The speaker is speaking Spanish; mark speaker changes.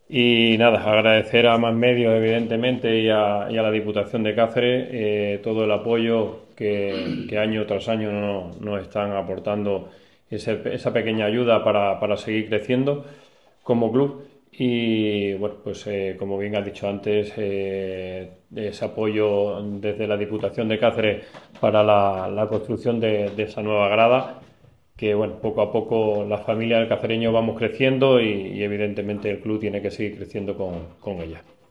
Speaker 1: Y nada, agradecer a Más Medios, evidentemente, y a la Diputación de Cáceres todo el apoyo que año tras año nos están aportando esa pequeña ayuda para seguir creciendo como club. Y bueno, pues como bien has dicho antes, ese apoyo desde la Diputación de Cáceres para la construcción de esa nueva grada, que bueno, poco a poco la familia del cacereño vamos creciendo y evidentemente el club tiene que seguir creciendo con ella.